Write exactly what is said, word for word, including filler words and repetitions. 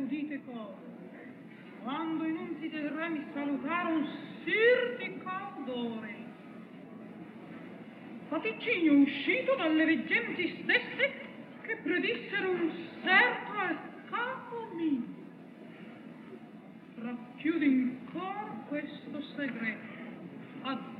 udite cosa, quando in un ti mi salutaron sirtica odore, Faticigno uscito dalle veggenti stesse che predissero un certo al capo mio. Racchiudi in cor questo segreto, ad